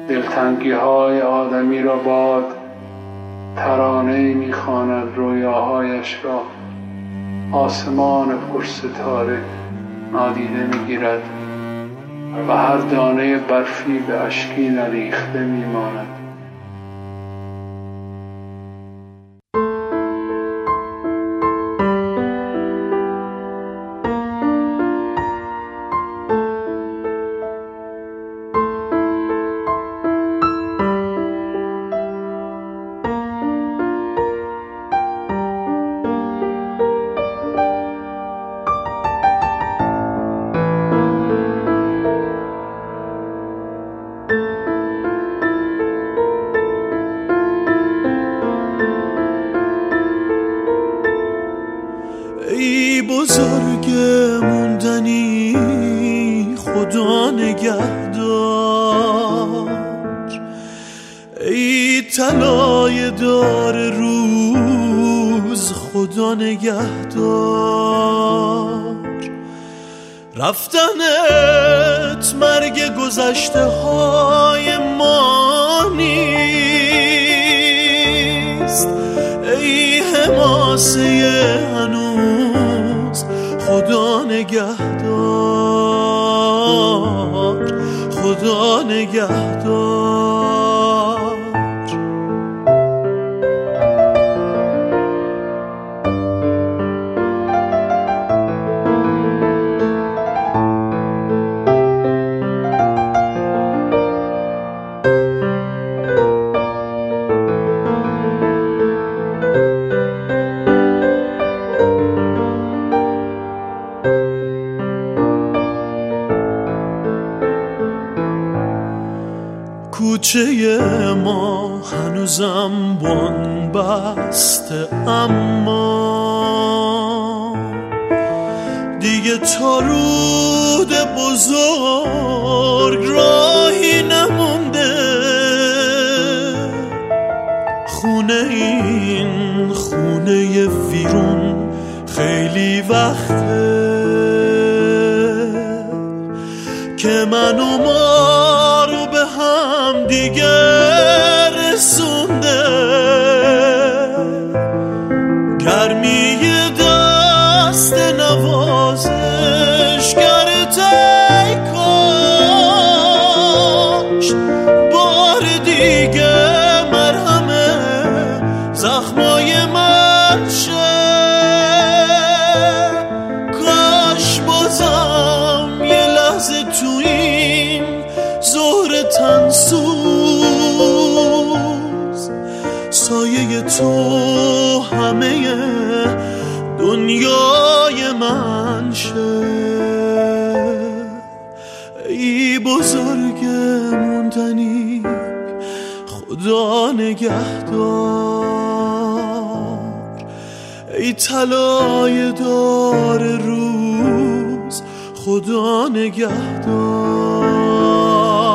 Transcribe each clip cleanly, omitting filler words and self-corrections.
دلتنگی های آدمی را باد ترانه می‌خواند، رویاهایش را آسمان پرستاره نادیده می‌گیرد و هر دانه برفی به اشکی نریخته می‌ماند. ای بزرگ موندنی خدا نگهدار، ای طلای دار روز خدا نگهدار. رفتنت مرگ گذشته های ما نیست، ای حماسه هنوز خدا نگهدار، خدا نگهدار. کوچه ما هنوزم بن بسته، اما دیگه تا رود بزرگ راهی نمونده. خونه این خونه ویرون خیلی وقته که من و ما رو به هم دیگه رسونده. گرمی دست نوازشگرت ای کاش بار دیگه مرهم زخمای من شه. کاش بازم یه لحظه تو این ظهر تنسوز سایه تو همه دنیای من شه. ای بزرگ موندنی خدا نگهدار، ای طلای دار روز خدا نگهدار.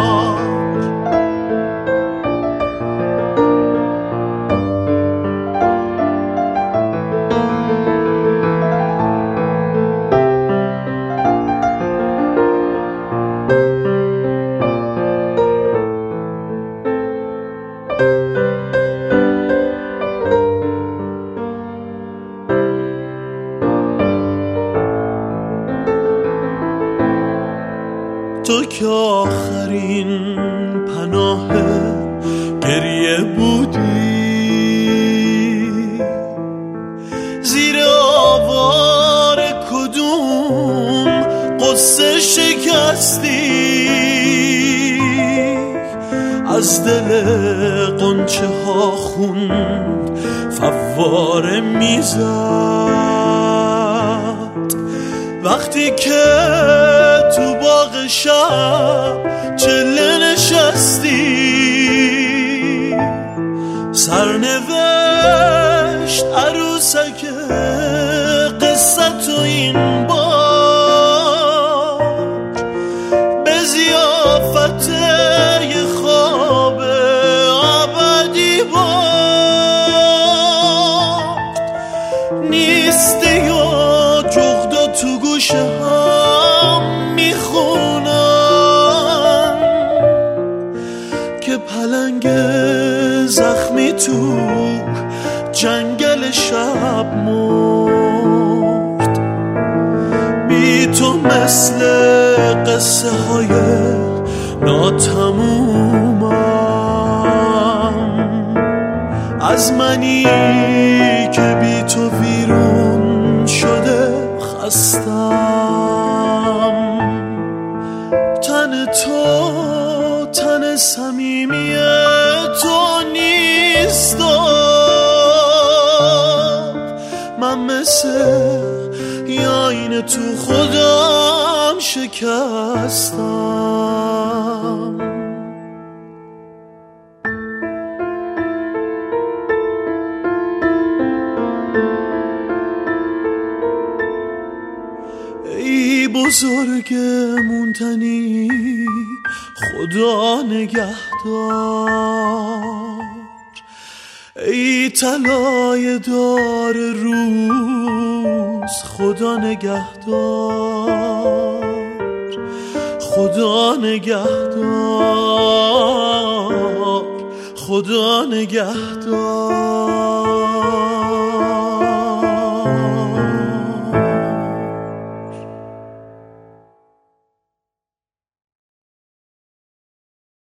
تو که آخرین پناه گریه بودی، زیر آوار کدوم قصه شکستی، از دل قنچه ها خوند فواره میزد. وقتی که تو باغ شب چله نشستی، سرنوشت عروسک قصه تو این بار به ضیافت یه خواب ابدی بار نیستی و جغدا تو گوشه هم میخونم که بی تو جنگل شب مرد. بی تو مثل قصه های ناتمومم، از منی که بی تو ویرون شده خستم. تن تو تن صمیمی تو نیست، من مثل آینه تو خودم شکستم. ای بزرگ مونتنی خدا نگهدار، ای طلای دار روز خدا نگهدار، خدا نگهدار، خدا نگهدار.